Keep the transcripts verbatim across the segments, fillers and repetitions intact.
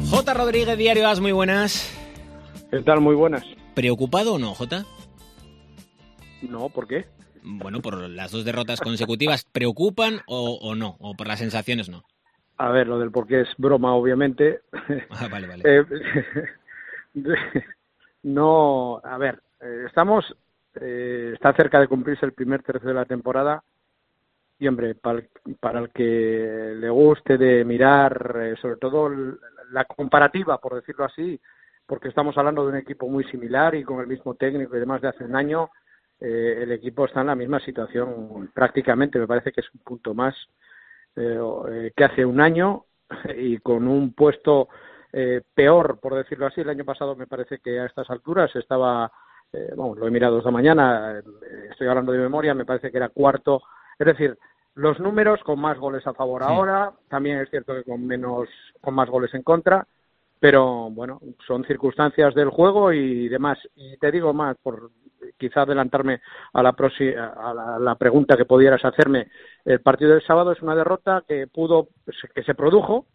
J. Rodríguez, Diario As, muy buenas. ¿Qué tal? Muy buenas. ¿Preocupado o no, Jota? No, ¿por qué? Bueno, por las dos derrotas consecutivas, ¿preocupan o, o no? ¿O por las sensaciones no? A ver, lo del por qué es broma, obviamente. Ah, vale, vale. eh, no, a ver, eh, estamos, eh, está cerca de cumplirse el primer tercio de la temporada y, hombre, para el, para el que le guste de mirar, eh, sobre todo la comparativa, por decirlo así, porque estamos hablando de un equipo muy similar y con el mismo técnico y demás de hace un año, eh, el equipo está en la misma situación prácticamente, me parece que es un punto más eh, que hace un año y con un puesto eh, peor, por decirlo así. El año pasado me parece que a estas alturas estaba, eh, bueno, lo he mirado esta mañana, eh, estoy hablando de memoria, me parece que era cuarto, es decir, los números con más goles a favor sí. Ahora, también es cierto que con menos, con más goles en contra, pero bueno, son circunstancias del juego y demás. Y te digo más, por quizá adelantarme a la, prosi- a la, a la pregunta que pudieras hacerme, el partido del sábado es una derrota que pudo, que se produjo,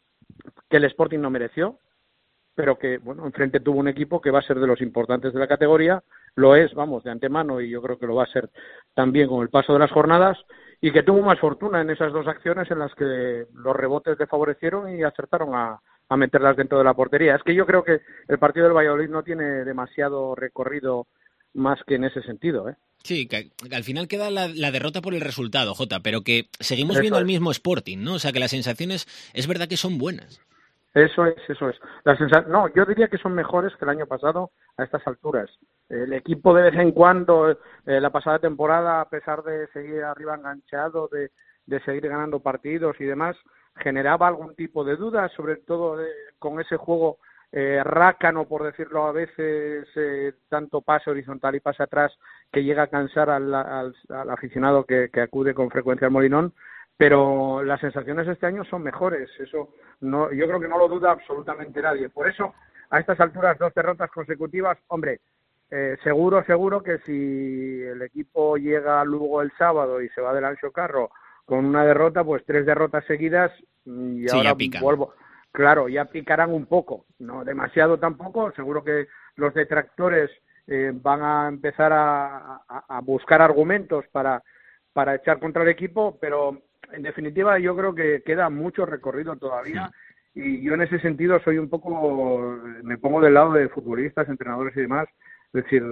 que el Sporting no mereció, pero que, bueno, enfrente tuvo un equipo que va a ser de los importantes de la categoría, lo es, vamos, de antemano, y yo creo que lo va a ser también con el paso de las jornadas, y que tuvo más fortuna en esas dos acciones en las que los rebotes le favorecieron y acertaron a, a meterlas dentro de la portería. Es que yo creo que el partido del Valladolid no tiene demasiado recorrido más que en ese sentido, ¿eh? Sí, que, que al final queda la, la derrota por el resultado, Jota, pero que seguimos Eso viendo es. el mismo Sporting, ¿no? O sea, que las sensaciones es verdad que son buenas. Eso es, eso es. La sensa- no, yo diría que son mejores que el año pasado a estas alturas. El equipo de vez en cuando, eh, la pasada temporada, a pesar de seguir arriba enganchado, de, de seguir ganando partidos y demás, generaba algún tipo de duda, sobre todo de, con ese juego eh, rácano, por decirlo a veces, eh, tanto pase horizontal y pase atrás, que llega a cansar al, al, al aficionado que, que acude con frecuencia al Molinón. Pero las sensaciones este año son mejores, eso no, yo creo que no lo duda absolutamente nadie. Por eso, a estas alturas, dos derrotas consecutivas, hombre, eh, seguro, seguro que si el equipo llega luego el sábado y se va del Anxo Carro con una derrota, pues tres derrotas seguidas y sí, ahora ya vuelvo. Claro, ya picarán un poco, no demasiado tampoco, seguro que los detractores eh, van a empezar a, a, a buscar argumentos para, para echar contra el equipo, pero en definitiva yo creo que queda mucho recorrido todavía sí. Y yo en ese sentido soy un poco, me pongo del lado de futbolistas, entrenadores y demás, es decir,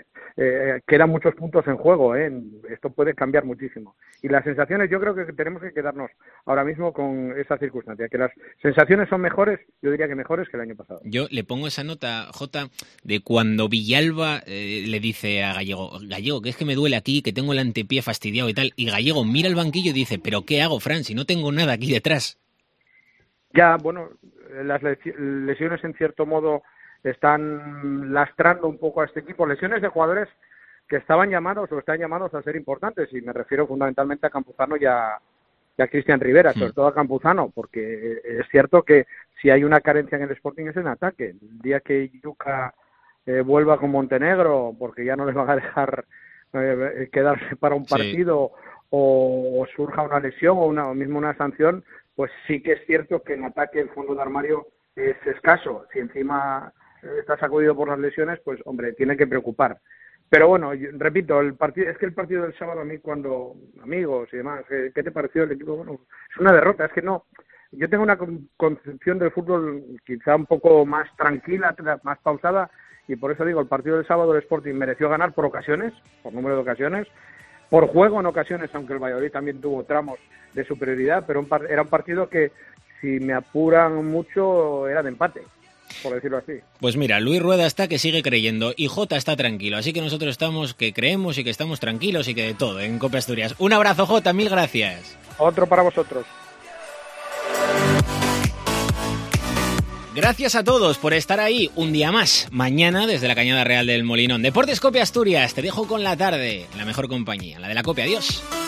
eh, quedan muchos puntos en juego, ¿eh? Esto puede cambiar muchísimo. Y las sensaciones yo creo que tenemos que quedarnos ahora mismo con esa circunstancia, que las sensaciones son mejores, yo diría que mejores que el año pasado. Yo le pongo esa nota, Jota, de cuando Villalba eh, le dice a Gallego, Gallego, que es que me duele aquí, que tengo el antepié fastidiado y tal, y Gallego mira el banquillo y dice, ¿pero qué hago, Fran, si no tengo nada aquí detrás? Ya, bueno, las lesiones en cierto modo están lastrando un poco a este equipo, lesiones de jugadores que estaban llamados o están llamados a ser importantes, y me refiero fundamentalmente a Campuzano y a, y a Cristian Rivera, sobre todo a Campuzano, porque es cierto que si hay una carencia en el Sporting es en ataque. El día que Yuca eh, vuelva con Montenegro, porque ya no les van a dejar eh, quedarse para un partido, sí. o, o surja una lesión o, una, o mismo una sanción, pues sí que es cierto que en ataque el fondo de armario es escaso. Si encima está sacudido por las lesiones, pues hombre, tiene que preocupar. Pero bueno, yo, repito, el partido es que el partido del sábado, a mí cuando amigos y demás, ¿qué, qué te pareció el equipo? Bueno, es una derrota, es que no, yo tengo una concepción del fútbol quizá un poco más tranquila, más pausada, y por eso digo, el partido del sábado del Sporting mereció ganar por ocasiones, por número de ocasiones, por juego en ocasiones, aunque el Valladolid también tuvo tramos de superioridad, pero un par- era un partido que, si me apuran mucho, era de empate, por decirlo así. Pues mira, Luis Rueda está que sigue creyendo y Jota está tranquilo, así que nosotros estamos que creemos y que estamos tranquilos y que de todo en Cope Asturias. Un abrazo, Jota, mil gracias. Otro para vosotros. Gracias a todos por estar ahí un día más. Mañana desde la Cañada Real del Molinón. Deportes Cope Asturias, te dejo con la tarde, la mejor compañía, la de la Cope. Adiós.